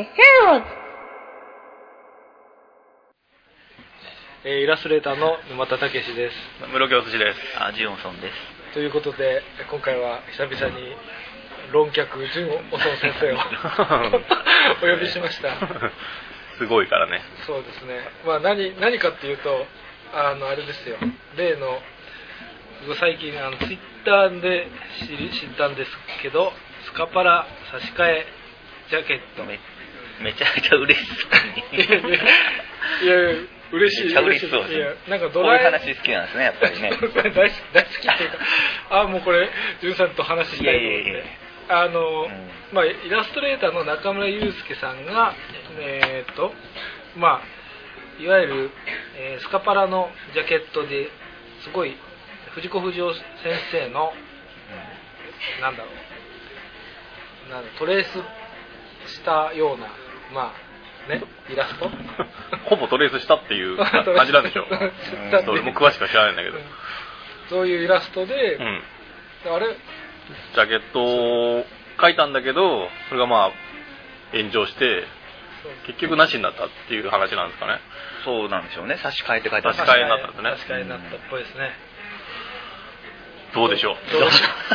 イラストレーターの沼田武史です。 室木お寿司です。 ジオンソンです。 ということで今回は久々に論客ジュンオソン先生をお呼びしました。 すごいからね。 そうですね。まあ何かっていうとあれですよ。例の最近ツイッターで知ったんですけど、スカパラ差し替えジャケットめちゃめちゃ嬉しそうにいや嬉しい。 めっちゃ嬉しそうです。 いやなんかこういう話好きなんですね、やっぱりね。 大好きっていうか、もうこれジュンさんと話したいと思って。まあ、イラストレーターの中村祐介さんがまあいわゆる、スカパラのジャケットですごい藤子不二雄先生の、なんだろうトレースしたようなまあねイラストほぼトレースしたっていう感じなんでしょう。俺も詳しくは知らないんだけど、 そういうイラストで、あれジャケットを描いたんだけど、それがまあ炎上して結局なしになったっていう話なんですかね。 そうなんでしょうね。差し替えって書いてある。 差し替えになったんですね。 差し替えになったっぽいですね。 どうでしょう。 い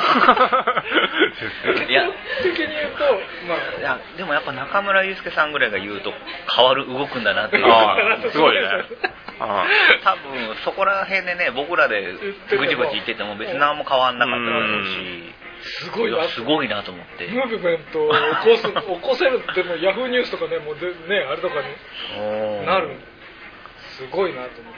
や的に言うと、まあ、 いやでもやっぱ中村祐介さんぐらいが言うと変わる動くんだなっていう。 すごいね。 多分そこら辺でね、僕らでぐちぐち言ってても別に何も変わんなかっただろうし、 すごいなと思って。 ムーブメントを起こせるってもヤフーニュースとかね、もうねあれとかになる。すごいなと思って。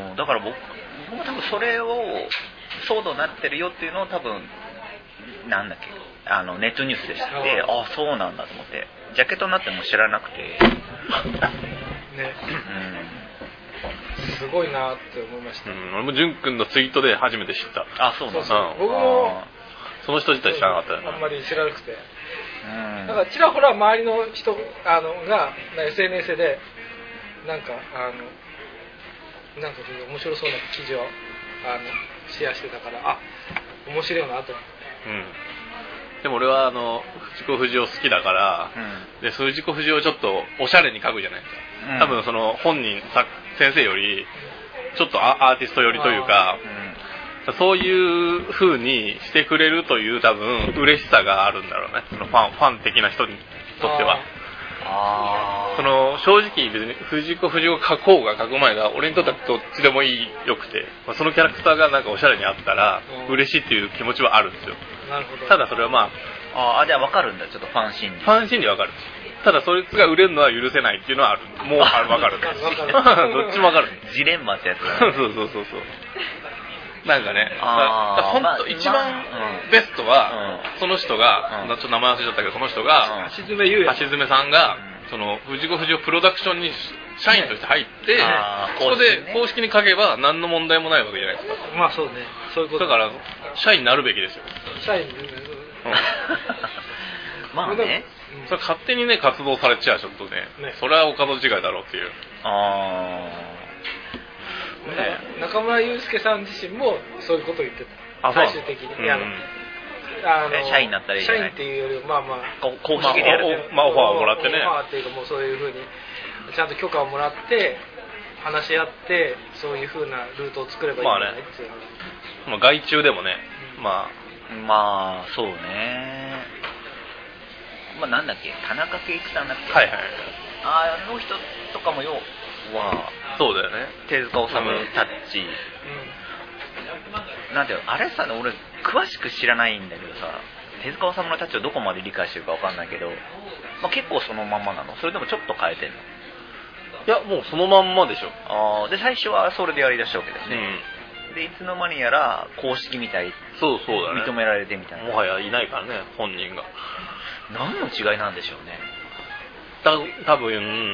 だから僕も多分それを騒動になってるよっていうのを多分なんだっけネットニュースで知って、そうなんだと思って、ジャケットになっても知らなくてね、 すごいなって思いました。 俺も淳君のツイートで初めて知った。 そうなんだ。 僕もその人自体知らなかったよね。 あんまり知らなくて、だからちらほら周りの人がSNS でなんか面白そうな記事をシェアしてたから、面白いなと思って。 でも俺は藤子不二雄好きだから、で藤子不二雄ちょっとおしゃれに描くじゃないですか。多分その本人先生よりちょっとアーティスト寄りというか、そういう風にしてくれるという多分嬉しさがあるんだろうね。そのファン的な人にとっては。その正直別に藤子不二雄を描こうが描く前が俺にとってはどっちでもよくて、そのキャラクターがなんかおしゃれにあったら嬉しいっていう気持ちはあるんですよ。 なるほど。 ただそれはまあじゃあ分かるんだ、ちょっとファン心理分かる。ただそいつが売れるのは許せないっていうのはある。もう分かる。どっちも分かる。 ジレンマってやつだね。 そうなんかね、本当一番ベストはその人が、ちょっと名前忘れちゃったけど、その人が橋爪さんがその藤子不二雄プロダクションに社員として入って、そこで公式に書けば何の問題もないわけじゃないですか。 まあそうね、そういうことだから社員になるべきですよ。 社員まあね、 それ勝手にね活動されちゃうちょっとね、それはお門違いだろうっていう。 中村祐介さん自身もそういうことを言ってた。最終的に社員になったらいいじゃない。 社員っていうよりまあ公式でやるオファーをもらってね。 オファーっていうかもうそういう風にちゃんと許可をもらって話し合ってそういう風なルートを作ればいいんじゃないっていう。 外注でもね、まあそうね。なんだっけ、田中圭一さんだっけ。あの人とかもそうだよね。 手塚治虫タッチ。なんていうの、あれさ、俺詳しく知らないんだけどさ、手塚治虫のタッチをどこまで理解してるかわかんないけど、結構そのまんまなの？それでもちょっと変えてんの？ いやもうそのまんまでしょ。 で最初はそれでやりだしたわけですね。でいつの間にやら公式みたい、 そうだね、 認められてみたいな。 もはやいないからね、本人が。 何の違いなんでしょうね。 多分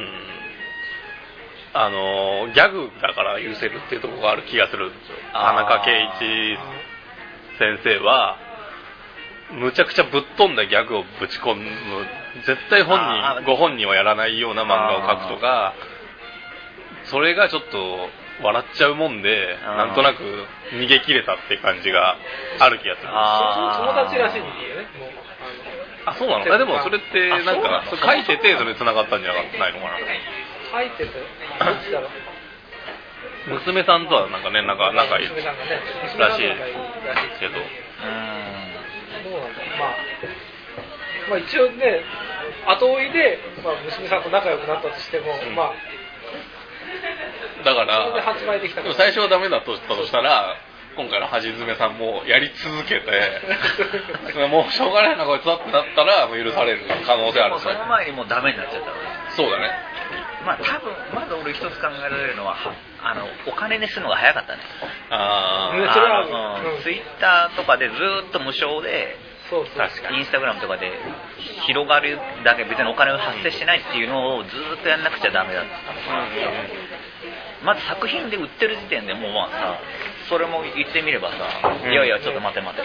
ギャグだから許せるっていうところがある気がするんですよ。田中圭一先生はむちゃくちゃぶっ飛んだギャグをぶち込む、絶対ご本人はやらないような漫画を描くとか、それがちょっと笑っちゃうもんで、なんとなく逃げ切れたって感じがある気がする。 友達らしいんですよね。もうあ、そうなの？でもそれってなんか書いててそれ繋がったんじゃないのかな。 書いててどっちだろう。 娘さんとはなんかね、仲いい娘さんがね、 らしいけど。 どうなんだろう。まあ一応ね、後追いで、まあ、娘さんと仲良くなったとしても、まあだからそれで発売できたから、 最初はダメだとしたら、今回の橋爪さんもやり続けてもうしょうがないなこいつだってなったらもう許される可能性ある。 その前にもうダメになっちゃったわけ。 そうだね。 まあ多分まず俺一つ考えられるのはお金にするのが早かったね。 それはツイッターとかでずっと無償で、 そう確かにインスタグラムとかで広がるだけ別にお金を発生しないっていうのをずっとやんなくちゃダメだったのかな。まず作品で売ってる時点でもうまあさ、それも言ってみればさ、いやいやちょっと待てなって、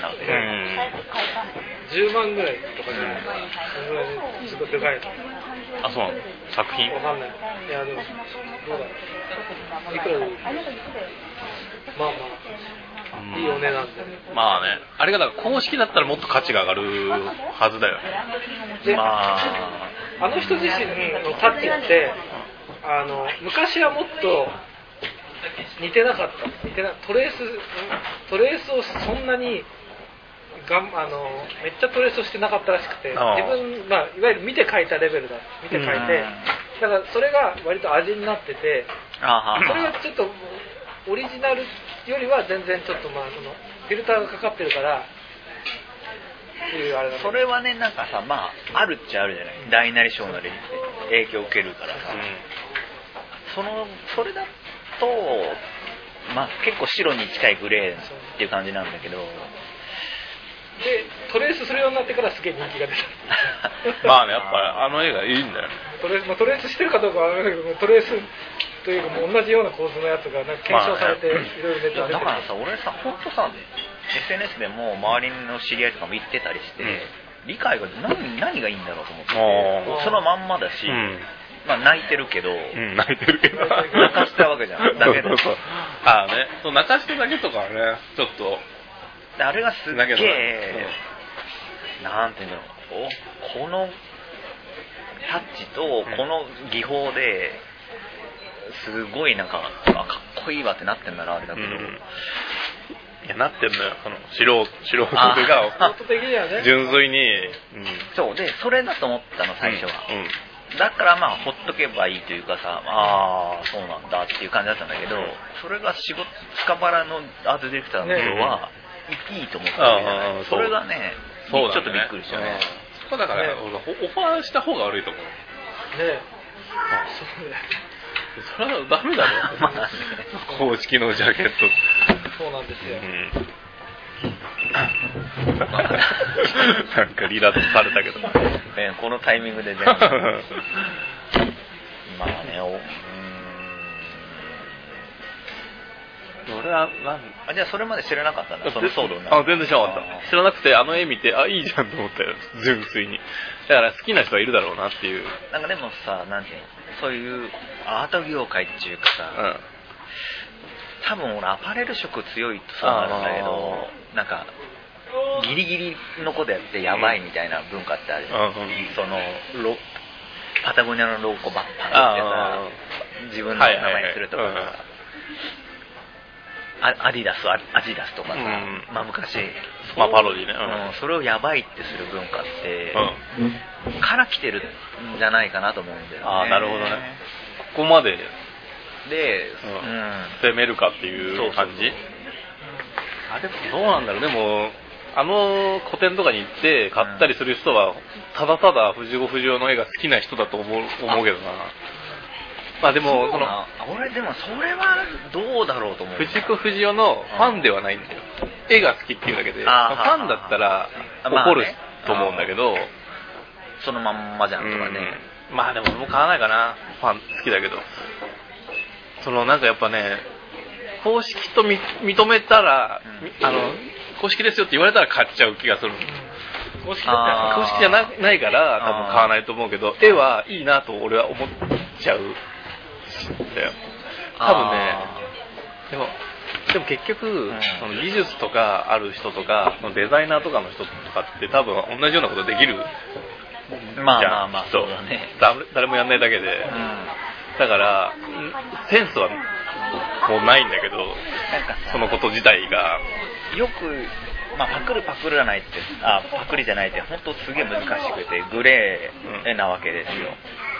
10万ぐらいとかじゃないかな、そのぐらいですごいでかいの。 あ、そうなの？作品？ わかんない。いやでもどうだろう。いくらでまあまあいいお値段で。 まあね、あれがだから公式だったらもっと価値が上がるはずだよね。 で、 まあの人自身のタッチって昔はもっと似てなかった。トレースをそんなにめっちゃトレースをしてなかったらしくて、自分、まあ、いわゆる見て描いたレベルだ。見て描いて、だからそれが割と味になってて、それがちょっとオリジナルよりは全然ちょっとまあそのフィルターがかかってるからっていうあれだね。 それはね、なんかさ、まああるっちゃあるじゃない。大なり小なり影響を受けるからさ、それだとまあ結構白に近いグレーっていう感じなんだけど、 でトレースするようになってからすげえ人気が出た。 まあね、やっぱあの映画いいんだよね。 トレースしてるかどうかは分からないけど、トレースというかもう同じような構図のやつがなんか検証されていろいろネタ出てる。 だからさ、俺さ、本当さ SNS でも周りの知り合いとかも言ってたりして、理解が何がいいんだろうと思って、そのまんまだし、まあ泣いてるけど、 泣いてるけど泣かしたわけじゃん。だけどそうああね、そう泣かしてるだけとかはね、ちょっとあれがすっげえ、なんていうの、このタッチとこの技法ですごいなんかかっこいいわってなってんならあれだけど、 いやなってんのよ、素人が純粋に、 そうでそれだと思ったの最初は、だからまあほっとけばいいというかさ、ああそうなんだっていう感じだったんだけど、それがスカパラのアートディレクターの人は、いいと思ったわけじゃない。それがね、ちょっとびっくりしたね。 そこだから、オファーした方が悪いと思う。 ねそれはダメだろ。まあね、公式のジャケット。 そうなんですよ。 なんか離脱されたけど。 このタイミングでね。まあね、 俺はじゃあそれまで知らなかったんだ、その騒動な。 全然知らなかった。知らなくて、あの絵見て、いいじゃんと思ったよ、純粋に。だから好きな人はいるだろうなっていう。 なんかでもさ、なんていうの、そういうアート業界っていうかさ、多分俺アパレル色強いとそうなるんだけど、なんかギリギリのことやってやばいみたいな文化ってあるじゃん。そのパタゴニアのロゴばっかってさ、自分の名前にするとかさ、アディダスとかさ、まあ昔、 パロディね、 それをやばいってする文化って、から来てるんじゃないかなと思うんだよね。 なるほどね。ここまでで、 攻めるかっていう感じ。でもどうなんだろう。でも個展とかに行って買ったりする人は、ただただ藤子不二雄の絵が好きな人だと思うけどな。まあでも俺でもそれはどうだろうと思う。 藤子不二雄のファンではないんだよ。絵が好きっていうだけで、ファンだったら怒ると思うんだけど、 そのまんまじゃんとかね。 まあでも俺も買わないかな。ファン好きだけど、なんかやっぱね、公式と認めたら、公式ですよって言われたら買っちゃう気がする。公式じゃないから多分買わないと思うけど、絵はいいなと俺は思っちゃう。だよ。多分ね、でもでも結局、その技術とかある人とかデザイナーとかの人とかって多分同じようなことできるまあそうだね。 誰もやんないだけで、だからセンスはもうないんだけど、 なんかそのこと自体がよく、パクるじゃないって本当すげえ難しくてグレーなわけですよ。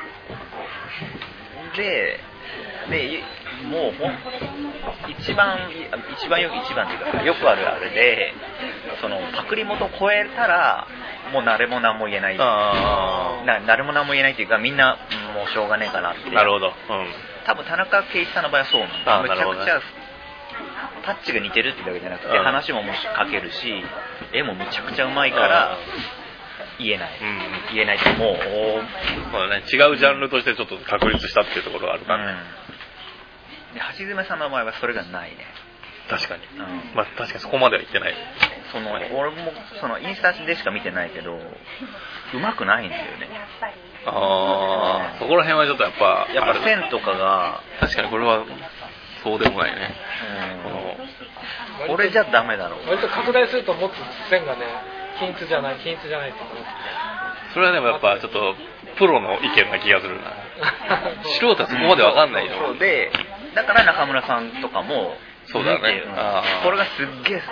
でもう一番っていうかよくあるあれで、そのパクリ元を超えたらもう誰も何も言えない。誰も何も言えないっていうか、みんなもうしょうがねえかなって。 なるほど。 多分田中圭一さんの場合はそうなんだ。めちゃくちゃタッチが似てるってだけじゃなくて、話ももし書けるし、絵もめちゃくちゃうまいから言えないってもう、 そうだね、違うジャンルとしてちょっと確立したっていうところがあるからね。 で橋爪さんの場合はそれがないね。 確かに、確かにそこまでは言ってない。 俺もそのインスタでしか見てないけど、うまくないんだよね。 そこら辺はちょっとやっぱ線とかが確かにこれはそうでもないね。 これじゃダメだろう。 割と拡大するともっと線がね均一じゃないってこと。 それはでもやっぱちょっとプロの意見な気がするな。素人はそこまで分かんないよ。 でだから中村さんとかもそうだね。 これがすっげえ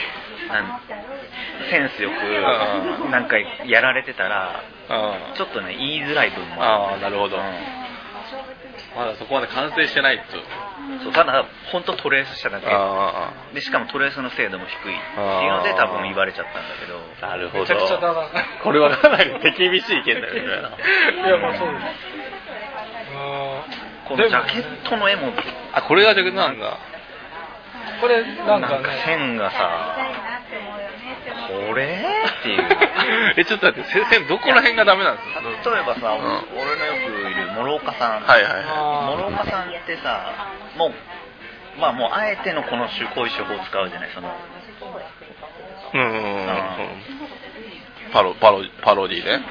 センスよくなんかやられてたらちょっとね言いづらい部分もある。 なるほど。まだそこまで完成してないと。 ただ本当トレースしただけで、しかもトレースの精度も低いっていうので多分言われちゃったんだけど。 なるほど。 めちゃくちゃだな。 これはかなり手厳しい意見だよね。 いやまあそうです。 このジャケットの絵もこれがジャケットなんだ。 これなんかね線がさ、これっていうちょっと待って、線どこら辺がダメなんですか。 例えばさ、俺のよくいる諸岡さん、諸岡さんってさ、もうあえてのこういう手法を使うじゃない、そのパロディね。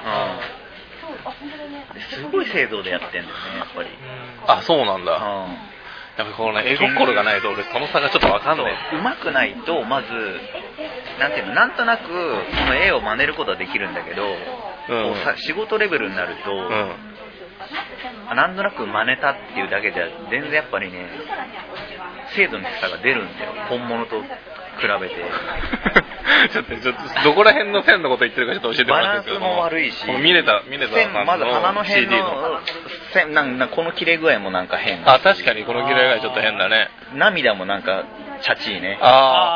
すごい精度でやってんだよね、やっぱり。 そうなんだ。やっぱこの絵心がないと俺その差がちょっと分かんない。 うまくないとまずなんとなくこの絵を真似ることはできるんだけど、仕事レベルになると、なんとなく真似たっていうだけじゃ全然やっぱりね精度の差が出るんだよ、本物と比べて。 ちょっとどこら辺の線のこと言ってるかちょっと教えてもらっていいですか。 バランスも悪いし、 見れた線まず鼻の辺の線この切れ具合もなんか変。 確かにこの切れ具合ちょっと変だね。 涙もなんかチャチーね。 ど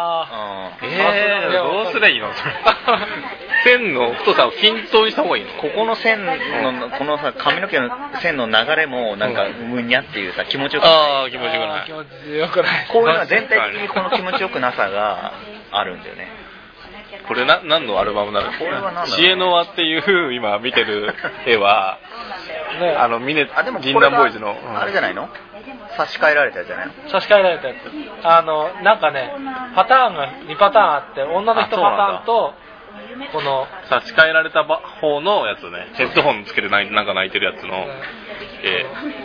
うすりゃいいのそれ。線の太さを均等にした方がいいの。 ここの線のこのさ髪の毛の線の流れもなんかむにゃっていうさ気持ちよくない。 気持ちよくない。 気持ちよくない。 こういうのは全体的にこの気持ちよくなさがあるんだよね。 これ何のアルバムなの？ これは何だろう。 シエノワっていう今見てる絵はでも銀杏ボーイズのあれじゃないの？差し替えられたやつじゃないの？ 差し替えられたやつ。なんかねパターンが2パターンあって、女の人パターンとこの差し替えられた方のやつね。ヘッドホンつけてなんか泣いてるやつの絵。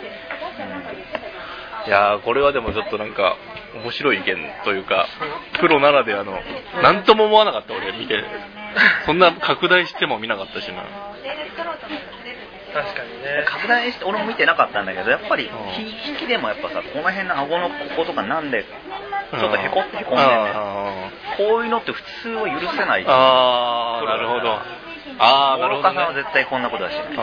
いやこれはでもちょっとなんか面白い意見というか、プロならではの何とも思わなかった俺見て。そんな拡大しても見なかったしな。 確かにね。 拡大して俺も見てなかったんだけど、やっぱり引きでもやっぱさ、この辺の顎のこことかなんでちょっとへこんでんね。こういうのって普通は許せない。 なるほど。なるほど、ね。 諸岡さんは絶対こんなことはしない。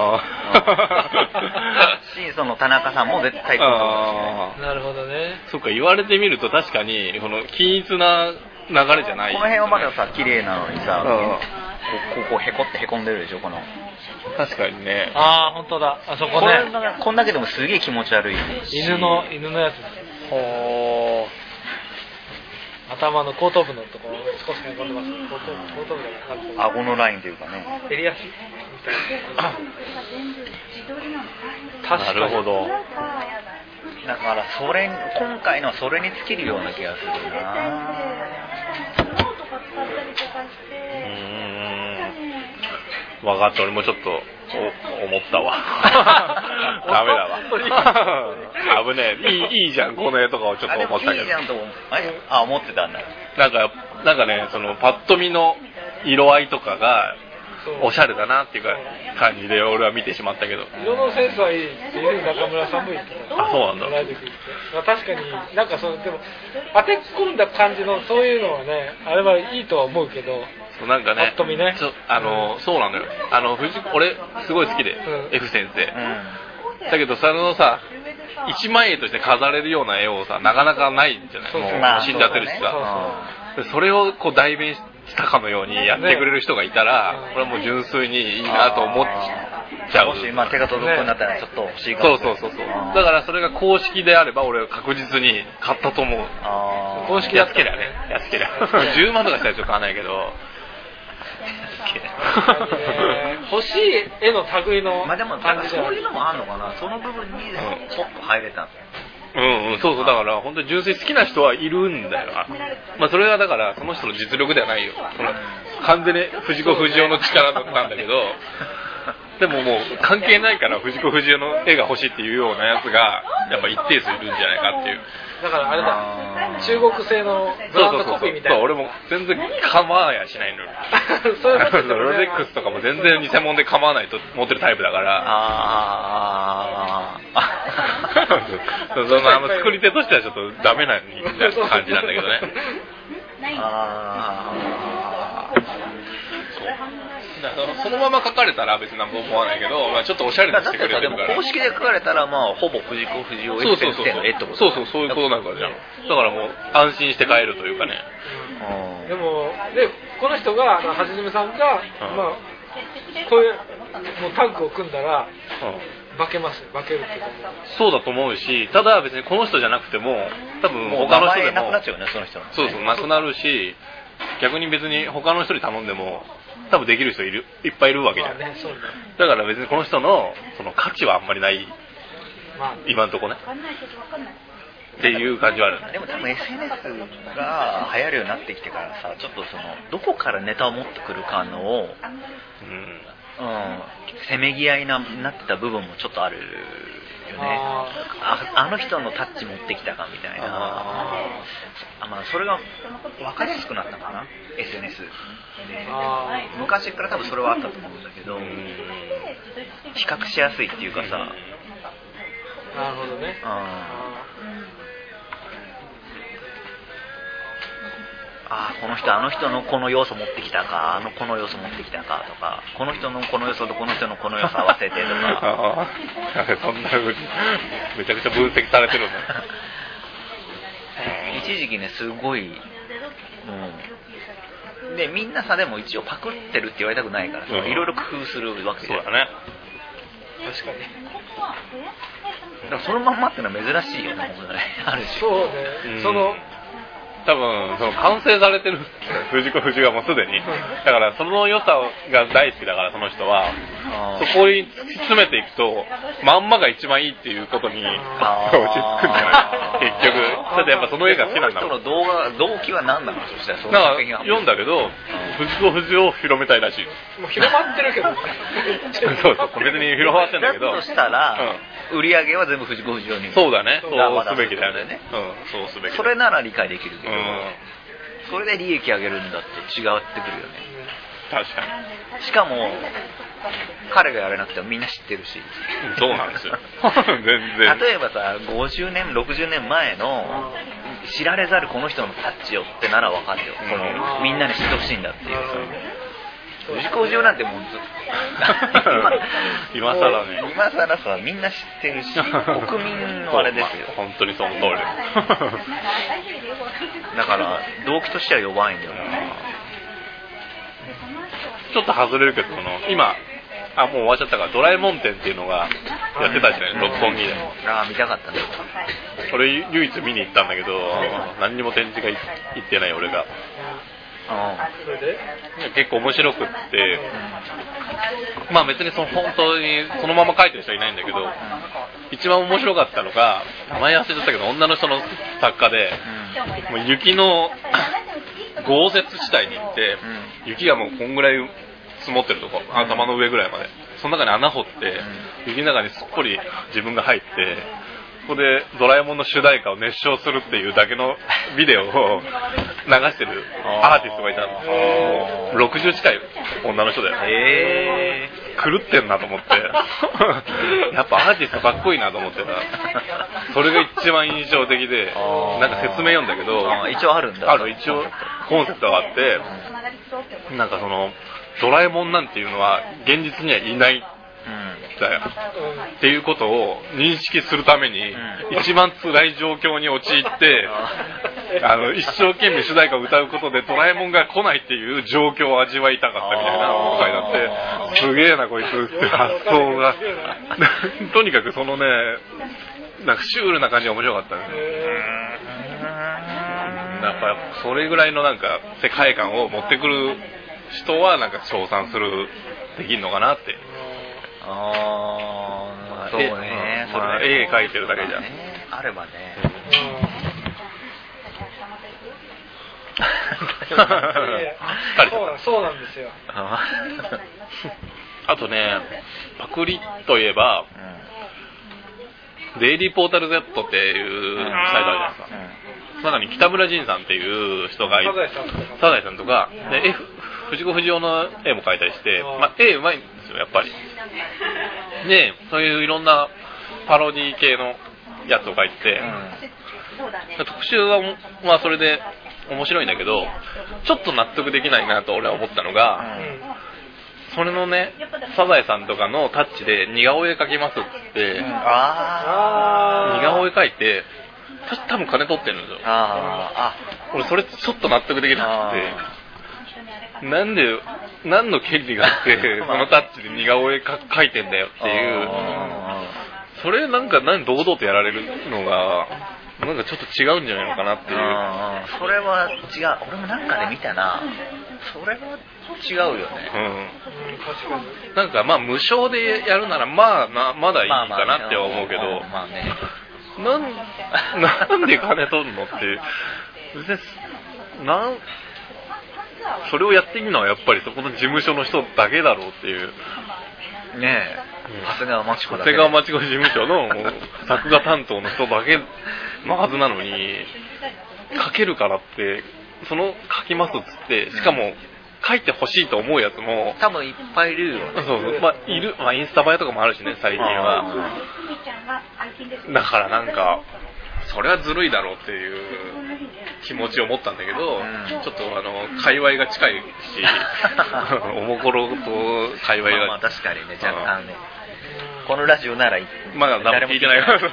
その田中さんも絶対こんなことはしない。 なるほどね。 そっか、言われてみると確かにこの均一な流れじゃない。 この辺はまださ綺麗なのにさ、ここへこってへこんでるでしょ、この。 確かにね。 本当だ。あそこね。 こんだけでもすげえ気持ち悪い。 犬のやつです。頭の後頭部のところ少しへこんでます。後頭部が顎のラインというかね。 襟足みたいな。 なるほど。 だから今回のはそれに尽きるような気がするな。 分かった。俺もちょっと思ったわダメだわ危ねえいいじゃんこの絵とかをちょっと思ったけどいいじゃんと思ってたんだ。 なんかねそのパッと見の色合いとかがおしゃれだなっていう感じで俺は見てしまったけど、 色のセンスはいいっていうふうに中村さんも言ってた。 あ、そうなんだ。 確かになんかでも当て込んだ感じのそういうのはね、あれはいいとは思うけど、 なんかね、 ぱっと見ね、 そうなのよ。俺すごい好きで、F 先生、だけどそのさ一枚絵として飾れるような絵をさなかなかないんじゃない。もう死んじゃってるしさ、それをこう代弁したかのようにやってくれる人がいたら、これはもう純粋にいいなと思っちゃう。 もし手が届くようになったらちょっと欲しいかもしれない。そうだからそれが公式であれば俺は確実に買ったと思う。 公式安けりゃ10万とかしたらちょっと買わないけど欲しい絵の類のでもそういうのもあるのかな、その部分にポッと入れた。 そうだから本当に純粋に好きな人はいるんだよ。それはだからその人の実力ではないよ。完全に藤子不二雄の力なんだけどでももう関係ないから藤子不二雄の絵が欲しいっていうようなやつがやっぱ一定数いるんじゃないかっていう。 だからあれだ、中国製のブランドコピーみたいな。 そう俺も全然構わやしないのよそういうことロレックスとかも全然偽物で構わないと思ってるタイプだから作り手としてはちょっとダメな感じなんだけどねそのまま書かれたら別に何も思わないけど、ちょっとおしゃれにしてくれてるから。 でも公式で書かれたらほぼ藤子不二雄先生の絵ってこと。 そういうことなんかじゃん。だからもう安心して買えるというかね。 でもこの人がはじめさんがこういうもうタッグを組んだら化けるってこと。 そうだと思うし、ただ別にこの人じゃなくても多分他の人でもなくなっちゃうよね、その人の。 そうなくなるし、逆に別に他の人に頼んでも多分できる人いっぱいいるわけじゃん。だから別にこの人のその価値はあんまりない、今のとこねっていう感じはある。 でも多分 SNS が流行るようになってきてからさ、ちょっとどこからネタを持ってくるかのを、せめぎ合いになってた部分もちょっとあるよね。あの人のタッチ持ってきたかみたいな。それが分かりやすくなったかな、 SNS で。昔から多分それはあったと思うんだけど、比較しやすいっていうかさ。 なるほどね。 この人あの人のこの要素持ってきたか、この要素持ってきたかとか、この人のこの要素とこの人のこの要素合わせてとかそんな風にめちゃくちゃ分析されてるんだ一時期ねすごい、でみんなさでも一応パクってるって言われたくないからさ、いろいろ工夫するわけで。 そうだね、 確かに。 でもそのまんまってのは珍しいよね、ある種。 そうね、 多分完成されてる藤子不二雄はもうすでにだからその良さが大好きだから、その人はそこに突き詰めていくとまんまが一番いいっていうことに落ち着くんじゃない結局。だってやっぱその絵が好きなんだもん。 その動機は何なの。そしたらそのなんか読んだけど、藤子不二雄を広めたいらしい。 もう広まってるけどそう別に広まってんだけど、 だとしたら、売り上げは全部藤子不二雄に。 そうだね、そうすべきだよね。そうすべき。 それなら理解できるけど、それで利益上げるんだって違ってくるよね。 確かに。しかも彼がやらなくてもみんな知ってるし。 そうなんですよ全然。 例えばさ、50年60年前の知られざるこの人のタッチよってなら分かるよ、このみんなに知ってほしいんだっていう。藤子不二雄なんてもう今更ね、 今更さみんな知ってるし国民のあれですよ。 本当にその通りだから動機としては弱いんだよな。 ちょっと外れるけど、今もう終わっちゃったからドラえもん展っていうのがやってたじゃない、六本木で。 見たかったね。 俺唯一見に行ったんだけど、何にも展示が行ってない俺が。結構面白くって、別に本当にそのまま描いてる人はいないんだけど、一番面白かったのが、名前忘れちゃったけど女の人の作家で、もう雪の豪雪地帯に行って、雪がもうこんぐらい積もってるとこ、頭の上ぐらいまでその中に穴掘って雪の中にすっぽり自分が入ってここでドラえもんの主題歌を熱唱するっていうだけのビデオを流してるアーティストがいたんですよ。60近い女の人だよね。狂ってんなと思ってやっぱアーティストかっこいいなと思ってた。それが一番印象的で、なんか説明読んだけど、 一応あるんだ。 一応コンセプトがあって、なんかそのドラえもんなんていうのは現実にはいないだよっていうことを認識するために一番辛い状況に陥って一生懸命主題歌を歌うことでドラえもんが来ないっていう状況を味わいたかったみたいなことになって、すげえなこいつって発想がとにかくそのね、なんかシュールな感じが面白かったですね。やっぱそれぐらいのなんか世界観を持ってくる人はなんか称賛するできるのかなって。 そうね、 絵描いてるだけじゃあればね。 そうなんですよ。 あとね、パクリといえば、デイリーポータル Z っていうサイトあるじゃないですか。中に北村仁さんっていう人がいて、サザエさんとかで藤子不二雄の絵も描いたりして、絵うまいんですよやっぱり。でそういういろんなパロディ系のやつを描いて、特集はまあそれで面白いんだけど、ちょっと納得できないなと俺は思ったのが、それのね、サザエさんとかのタッチで似顔絵描きますって、似顔絵描いて多分金取ってるんですよ。俺それちょっと納得できなくて、何の権利があってそのタッチで似顔絵描いてんだよっていう、それなんか堂々とやられるのがなんかちょっと違うんじゃないのかなっていう。 それは違う。俺もなんかで見たな。それは違うよね。 なんかまあ無償でやるならまだいいかなっては思うけど、なんで金取るのって別にそれをやっていいのはやっぱりそこの事務所の人だけだろうっていうねえ、長谷川町子事務所の作画担当の人だけのはずなのに、書けるからってその書きますっつって、しかも書いてほしいと思うやつも多分いっぱいいるよね。 いる、インスタ映えとかもあるしね最近は。だからなんかそれはずるいだろうっていう気持ちを持ったんだけど、ちょっと界隈が近いしおもころと界隈が確かにね、若干ね、このラジオならまだ誰も聞いてないから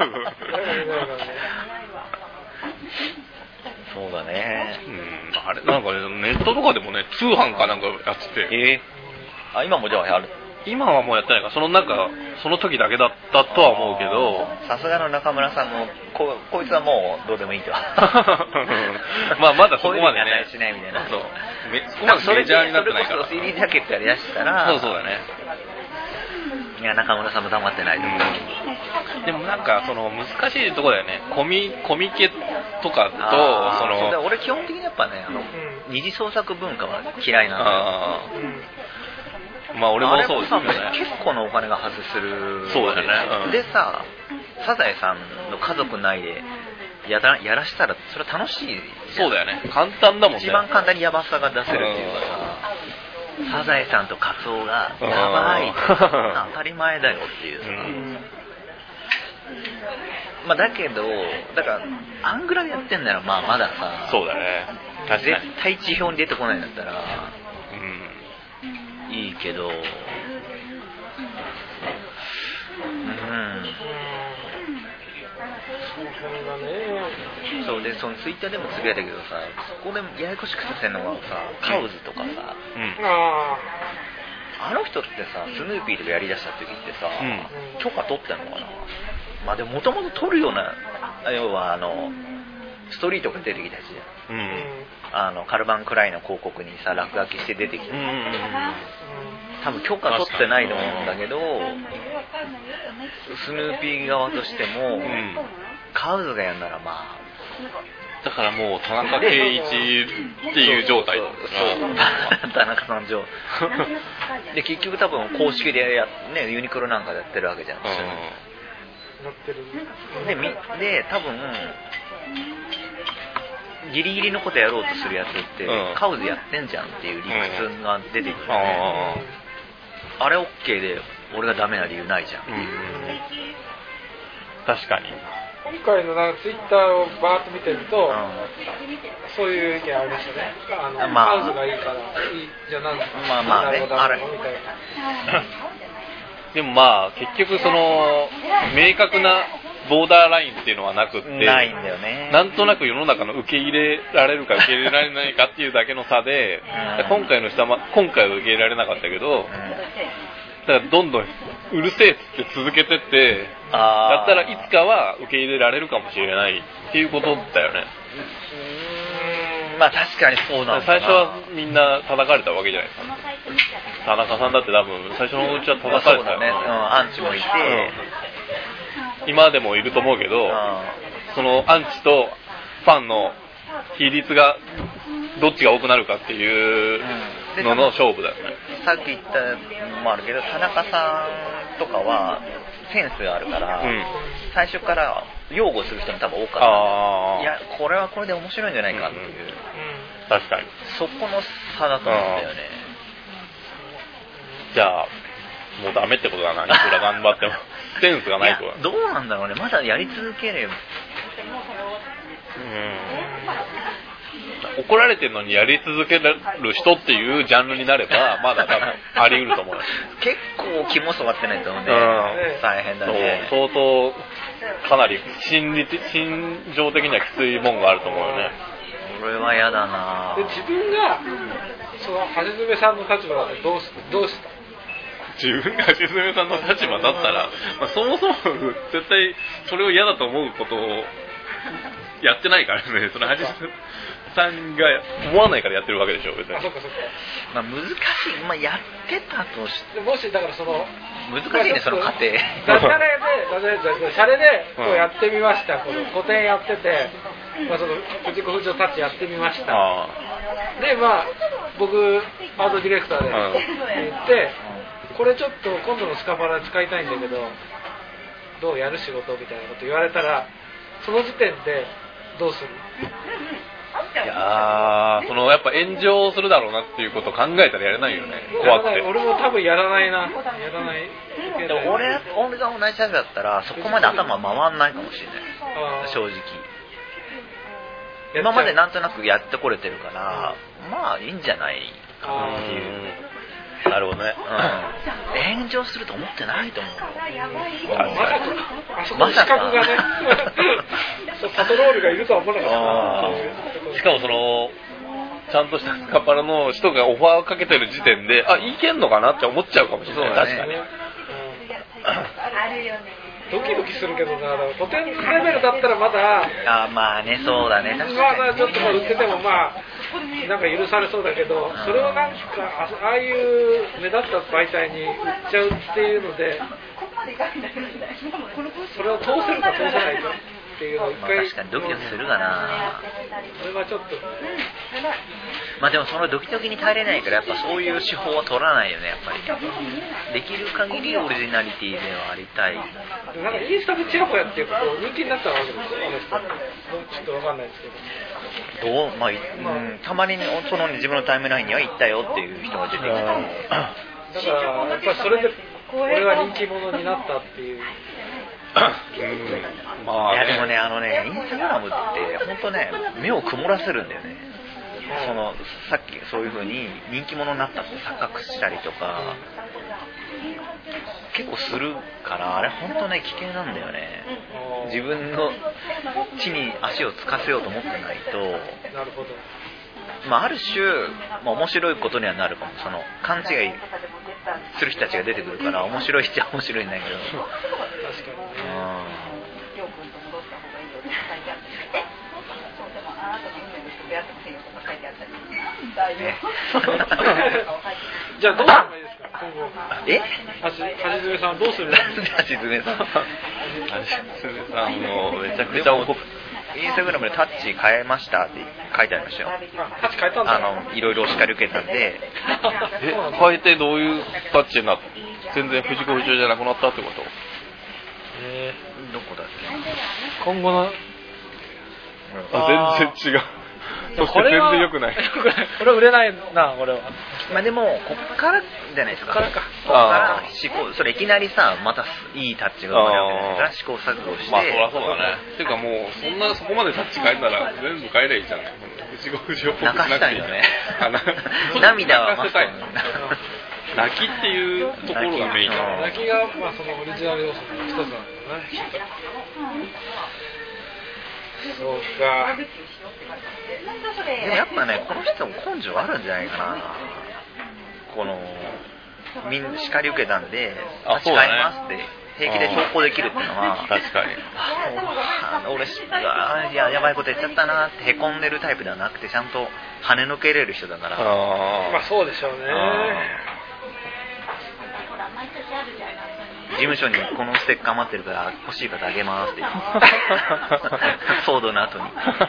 そうだね。 あれなんかね、ネットとかでもね、通販かなんかやってて、 今もじゃあある？ 今はもうやってないから、その時だけだったとは思うけど、 さすがの中村さんもこいつはもうどうでもいいとまだそこまでねしないみたいな。 そこまでメジャーになってないから。 それこそ CD ジャケットやりだしたら、 そうだね。 いや中村さんも黙ってないと思う。 でもなんかその難しいところだよね。コミケとかとそう俺基本的にやっぱね二次創作文化は嫌いなんだよ。 まあ俺もそうですね。 結構のお金が発生する。 そうだよね。 でさ、サザエさんの家族内でやらしたらそれは楽しい。 そうだよね。簡単だもんね。 一番簡単にヤバさが出せるっていうかさ、サザエさんとカツオがやばい当たり前だよっていうさ。まあだけどだからアングラでやってんならまださ、 そうだね。 絶対地表に出てこないんだったら。いいけど、そうでそのツイッターでもつぶやいたけどさ、そこでややこしくさせるのがさ、カウズとかさ、あの人ってさ、スヌーピーとかやりだした時ってさ、許可取ったのかな。まあでももともと取るような、要はストリートが出てきたしじゃん。カルバン・クライの広告にさ落書きして出てきて、多分許可取ってないと思うんだけど、スヌーピー側としても、カウズがやるならまあだからもう田中圭一っていう状態そう田中さん上で結局多分公式でねユニクロなんかでやってるわけじゃん、で多分ギリギリのことやろうとするやつって、カウズやってんじゃんっていう理屈が出てくるね、あれ OK で俺がダメな理由ないじゃん、 確かに今回のなんかツイッターをバーッと見てると、そういう意見ありましたね。カウズがいいからいいじゃなんまあね、あれみたいな。 でもまあ結局その明確なボーダーラインっていうのはなくって、 ないんだよね。 なんとなく世の中の受け入れられるか受け入れられないかっていうだけの差で、今回は受け入れられなかったけど、だからどんどんうるせえっつって続けてってやったらいつかは受け入れられるかもしれないっていうことだよね。 まあ確かにそうなんだな。 最初はみんな叩かれたわけじゃないですか。田中さんだって多分最初のうちは叩かれたよね。 アンチもいて、 今でもいると思うけど、そのアンチとファンの比率がどっちが多くなるかっていうのの勝負だよね。 さっき言ったのもあるけど、田中さんとかはセンスがあるから、最初から擁護する人も多分多かった。いや、これはこれで面白いんじゃないかっていう、 確かにそこの差だと思うんだよね。 じゃあもうダメってことだな、いくら頑張ってもセンスがないとは。 どうなんだろうね、まだやり続ければ。 怒られてるのにやり続ける人っていうジャンルになればまだ多分あり得ると思う。 結構肝据わってないと思うんで、大変だね。 相当かなり心情的にはきついもんがあると思うよね。 これは嫌だな。 で自分がその橋爪さんの立場だとどうした自分が橋爪さんの立場だったら、そもそも絶対それを嫌だと思うことをやってないからね。その橋爪さんが思わないからやってるわけでしょ、別に。 そっか。 難しい。やってたとしてもしだからその難しいね、その過程。 ダジャレでシャレでこうやってみました。この古典やってて、その藤子不二雄タッチやってみました。で僕アートディレクターで言って、これちょっと今度のスカパラ使いたいんだけどどうやる仕事みたいなこと言われたら、その時点でどうする？ いやそのやっぱ炎上するだろうなっていうことを考えたらやれないよね。怖くて。 俺も多分やらないな。やらない。 でも俺が同じタイプだったらそこまで頭回んないかもしれない。正直。今までなんとなくやってこれてるから、まあいいんじゃないかなっていう。 なるほどね。 炎上すると思ってないと思う。 あそこに資格がねパトロールがいるとは思わなかった。 しかもそのちゃんとしたスカパラの人がオファーかけてる時点でいけんのかなって思っちゃうかもしれない。確かに。 ドキドキするけどな、古典レベルだったらまだまあね、そうだね、確かにまだちょっと売っててもなんか許されそうだけど、それをなんかああいう目立った媒体に売っちゃうっていうので、それを通せるか通せないかっていうのを一回、 確かにドキドキするかな。 それはちょっとでもそのドキドキに耐えれないから、やっぱそういう手法は取らないよね、やっぱり。できる限りオリジナリティではありたい。 なんかインスタでチラホヤっていうこと人気になったわけですよ、あの人。ちょっとわかんないですけど。 たまにその自分のタイムラインには行ったよっていう人が出てきて。だからやっぱりそれで俺は人気者になったっていう。 いやでもね、インスタグラムって本当ね、目を曇らせるんだよね。さっきそういう風に人気者になったって錯覚したりとか結構するから、あれ本当ね危険なんだよね。自分の地に足をつかせようと思ってないと。 なるほど。 ある種、面白いことにはなるかも。その勘違いする人たちが出てくるから面白いっちゃ面白いんだけど。確かに。じゃあどうすればいいですか、今後。橋爪さんどうするんですか。 橋爪さんもめちゃくちゃ怒ってインスタグラムでタッチ変えましたって書いてありましたよ。 タッチ変えたんだ。 いろいろお叱り受けたんで。 変えてどういうタッチになって、全然藤子不二雄じゃなくなったってこと？ どこだっけ？ 今後の全然違う。そして全然良くない。 これは売れないな、俺は。 まあでもこっからじゃないですか。 こっからか。 こっからそれいきなりさ、またいいタッチが生まれるわけですから、試行錯誤して。 まあそりゃそうだね。ていうかもうそこまでタッチ変えるなら全部変えりゃいいじゃない。藤子不二雄っぽくしなくていい。 泣かしたいよね。涙は泣かせたい。泣きっていうところがメインだね。 泣きがまあそのオリジナル要素の一つなんだよね。そうか。 でもやっぱね、この人も根性あるんじゃないかな。このみんな叱り受けたんで、使いますって平気で投稿できるっていうのは、 確かに。 俺やばいこと言っちゃったなってへこんでるタイプではなくて、ちゃんと跳ね抜けれる人だから。 まあそうでしょうね。 事務所にこのステッカー待ってるから欲しい方あげますって騒動の後に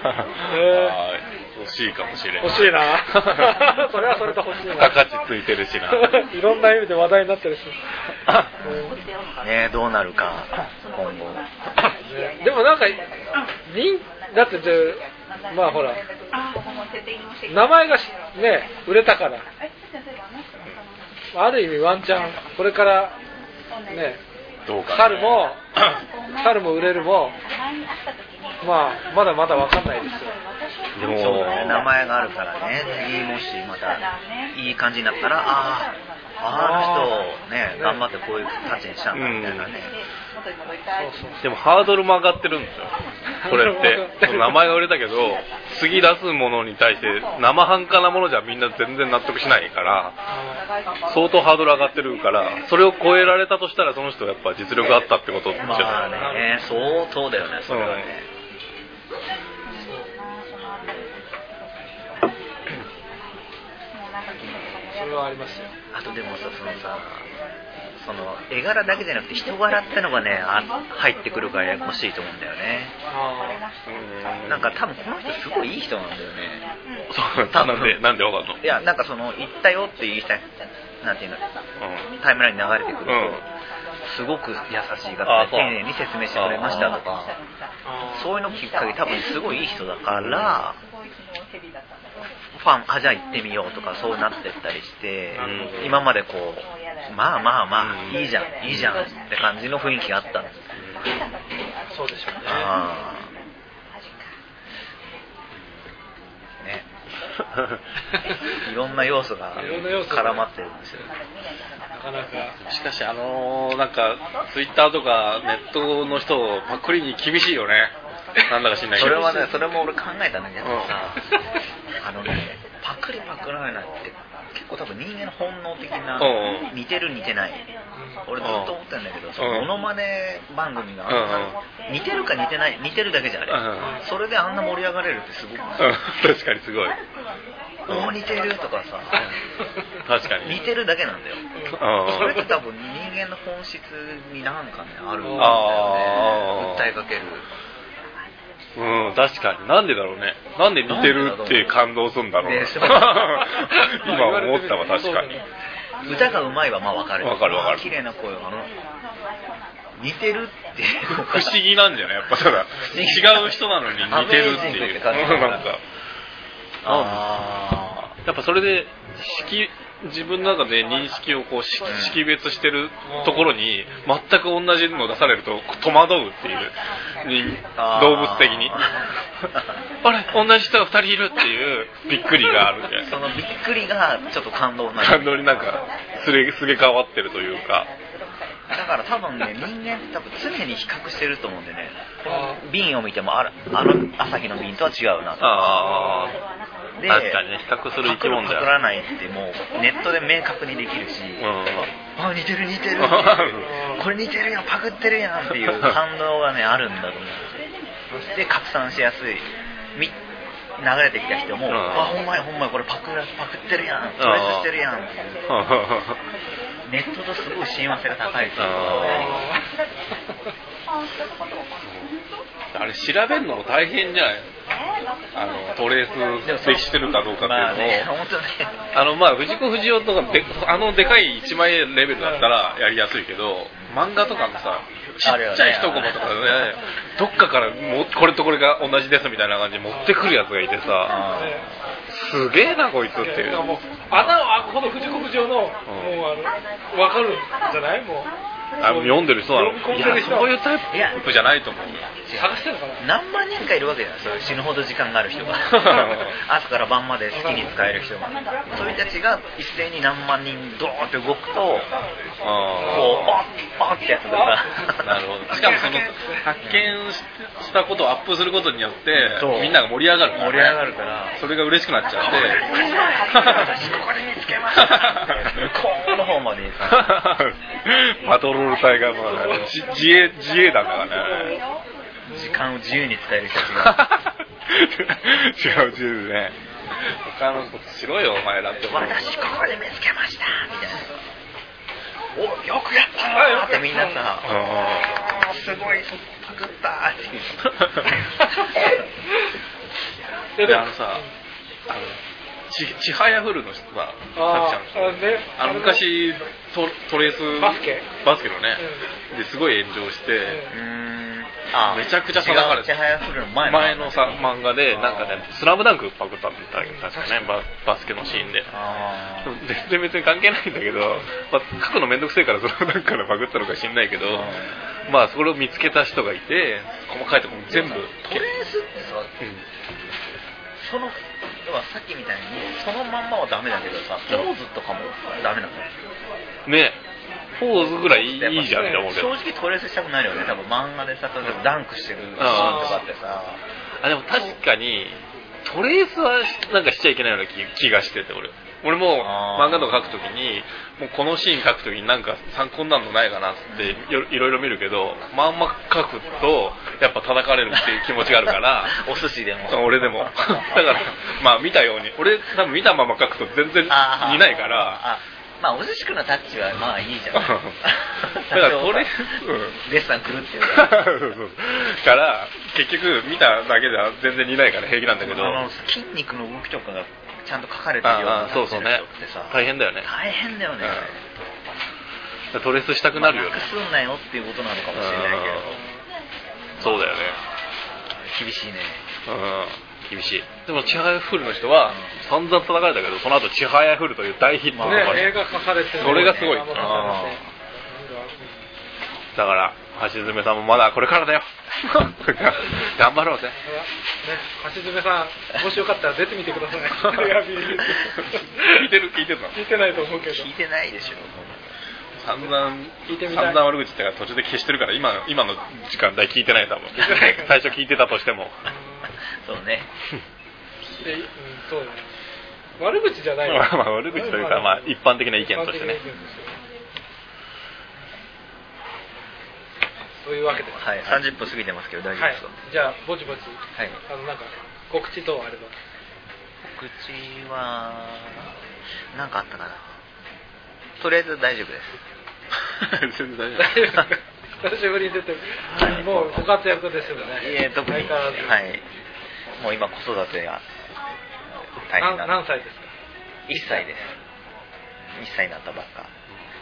欲しいかもしれない。 欲しいな。それはそれと欲しいな。 価値ついてるしな。 いろんな意味で話題になってるし。 ね、どうなるか今後。 でもなんかだってまあほら名前がね売れたから、ある意味ワンチャンこれからね、猿も売れるも、まあまだまだ分かんないですよ。 でもそうだね、名前があるからね。次もしまたいい感じになったら、あの人ね頑張ってこういう形にしたんだみたいなね。 でもハードルも上がってるんですよ。これってその名前が売れたけど、次出すものに対して生半可なものじゃみんな全然納得しないから、相当ハードル上がってるから、それを超えられたとしたらその人はやっぱ実力あったってことじゃない。 まあね、相当だよね、それはね。 それはありますよ。 あとでもさ、その絵柄だけじゃなくて人柄ってのがね入ってくるからややこしいと思うんだよね。なんか多分この人すごいいい人なんだよね。 そうなんでわかんの？ いやなんかその行ったよっていう人なんていうの、タイムラインに流れてくると、すごく優しい方で丁寧に説明してくれましたとか、そういうのきっかけ多分すごいいい人だから。ファンじゃあ行ってみようとかそうなってったりして、今までこうまあいいじゃんって感じの雰囲気があったんです。 そうでしょうね。いろんな要素が絡まってるんですよ。 なかなか。 しかしなんかツイッターとかネットの人をパクリに厳しいよね。なんだか知んないけど。 それはね、それも俺考えたんだけどさ、パクられないって結構多分人間の本能的な、似てる似てない、俺ずっと思ってるんだけど、そのモノマネ番組が似てるか似てない、似てるだけじゃあれ、それであんな盛り上がれるってすごく、 確かにすごい。 似てるとかさ、 確かに似てるだけなんだよ。それって多分人間の本質になんかねあるんだよね。訴えかける。 確かに。なんでだろうね。なんで似てるって感動するんだろう。今思ったわ、確かに。 歌がうまいはまあ分かる。綺麗な声が似てるって不思議なんじゃないやっぱただ違う人なのに似てるっていうなんかやっぱそれで自分の中で認識をこう識別してるところに全く同じのを出されると戸惑うっていう動物的にあれ同じ人が2人いるっていうびっくりがあるんじゃない。 そのびっくりがちょっと感動になんかすれ替わってるというか。 だから多分ね、人間って多分常に比較してると思うんでね、この瓶を見てもあの朝日の瓶とは違うなと。で確かにね、比較する生き物だよ。 パクらないってもうネットで明確にできるし、あ似てるこれ似てるやんパクってるやんっていう感動がねあるんだと思う。そして拡散しやすい。流れてきた人も、ほんまやこれパクってるやん、チョイスしてるやんっていうネットとすごい親和性が高いですよ。 あれ調べるのも大変じゃない？トレースでしてるかどうかっていうのを、まあ藤子不二雄とかでかい1枚レベルだったらやりやすいけど、漫画とかのさちっちゃい一コマとかでね、どっかからこれとこれが同じですみたいな感じで持ってくるやつがいてさ、すげえなこいつっていう。 もうこの藤子不二雄の、もう分かるんじゃない？もう読んでる人なの？いや、そういうタイプじゃないと思う。 探してるのかな？ 何万人かいるわけだよ、そういう死ぬほど時間がある人が朝から晩まで好きに使える人が、そういう人たちが一斉に何万人ドーンって動くと、こうパッってやつがさなるほど。しかもその発見したことをアップすることによってみんなが盛り上がるから、ね、 盛り上がるからそれが嬉しくなっちゃって私ここで見つけましたって向こうの方までパトロール隊が自衛団だからね。 時間を自由に使える人たちが違う自由でね、他のことしろよお前だって。 私ここで見つけましたみたいな、およくやったーってみんなさ、すごいパクったーってでさ、ちはやふるの人さ、さきちゃんの人、昔トレースバスケのね、ですごい炎上して、めちゃくちゃ叩かれて、前のさ漫画でなんかね、スラムダンクパクったんだけど、確かね、バスケのシーンで全然別に関係ないんだけど、書くのめんどくせえからスラムダンクからパクったのか知んないけど、まあそれを見つけた人がいて、細かいところも全部トレースってさ、そのさっきみたいにそのまんまはダメだけどさ、ポーズとかもダメなのね。ポーズぐらいいいじゃんって思うけど、 正直トレースしたくないよね。多分漫画でさ、例えばダンクしてるシーンとかってさ、 でも確かにトレースはなんかしちゃいけないような気がしてて、俺も漫画とか書くときに、もうこのシーン書くときになんか参考になるのないかなっていろいろ見るけど、まんま書くとやっぱ叩かれるっていう気持ちがあるからお寿司でも俺でもだからまあ見たように、俺多分見たまま書くと全然似ないから、 まあお寿司くんのタッチはまあいいじゃんだからこれデッサン狂ってるから結局見ただけでは全然似ないから平気なんだけど、 筋肉の動きとかがちゃんと書かれてるようなそうそうね、大変だよね。 大変だよね、 トレースしたくなるよね。 なくすんなよっていうことなのかもしれないけど、 そうだよね。 厳しいね。 厳しい。でもちはやふるの人は散々叩かれたけど、その後ちはやふるという大ヒットね、映画化されてる、 それがすごい。だから橋爪さんもまだこれからだよ頑張ろうぜ、 橋爪さん、もしよかったら出てみてください聞いてるの？ 聞いてないと思うけど。 聞いてないでしょ。 散々悪口ってから途中で消してるから、今の時間帯聞いてない、多分最初聞いてたとしてもそうねそうね、悪口じゃないまあ悪口というか、まあ一般的な意見としてね。 というわけで、 はい、30分過ぎてますけど大丈夫ですか？ じゃあぼちぼち、 はい、 なんか告知等あれば。 告知は何かあったかな。とりあえず大丈夫です全然大丈夫久しぶりに出て、もうご活躍ですよね。 特に、はい、もう今子育てが大変な。 何歳ですか ？1歳です。1歳になったばっか。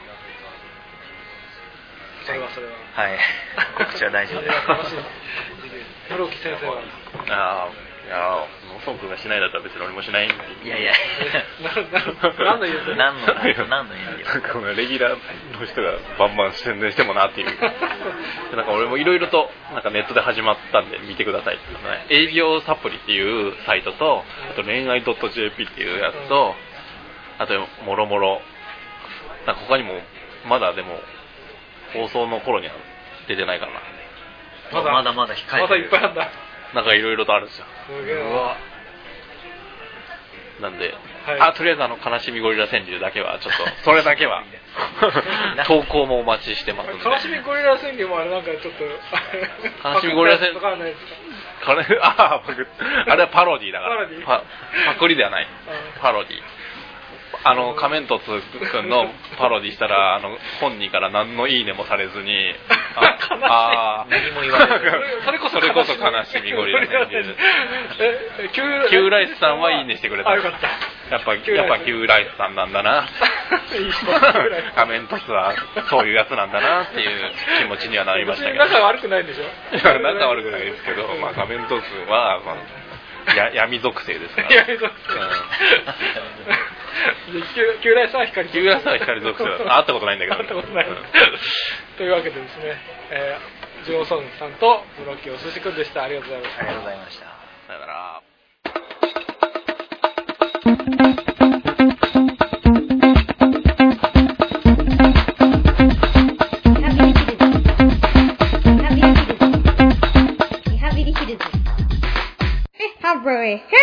それははい告知は大丈夫です。 楽しい室木先生は。 いやノソン君がしないだったら別に俺もしないんで。 いや何の言うて何の言うてなんかレギュラーの人がバンバン宣伝してもなっていうなんか俺もいろいろとなんかネットで始まったんで見てくださいっていうのね、営業サプリっていうサイトと、あと恋愛 .jp っていうやつと、あともろもろなんか他にもまだでも放送の頃には出てないかな。 まだ控えてる。 まだいっぱいあるんだ。 なんかいろいろとあるんですよ。 すげえな。 なんで、とりあえず悲しみゴリラ川柳だけはちょっとそれだけは投稿もお待ちしてますんで。 悲しみゴリラ川柳もあれなんかちょっと悲しみゴリラ川柳あれはパロディだから。パクリではない。パロディ。 仮面凸くんのパロディしたら本人から何のいいねもされずに何も言わないそれこそ悲しみゴリラのキューライスさんはいいねしてくれた。 よかった。 やっぱキューライスさんなんだな仮面凸はそういうやつなんだなっていう気持ちにはなりましたけど。 仲悪くないんでしょ。 仲悪くないですけど、仮面凸は、闇属性ですから。 闇属性。キューライスは光属性。 キューライスは光属性だ。会ったことないんだけど。 会ったことない。というわけでですね、ジョーソンさんとブロッキーお寿司くんでした。ありがとうございました。 ありがとうございました。 さよなら。 Library.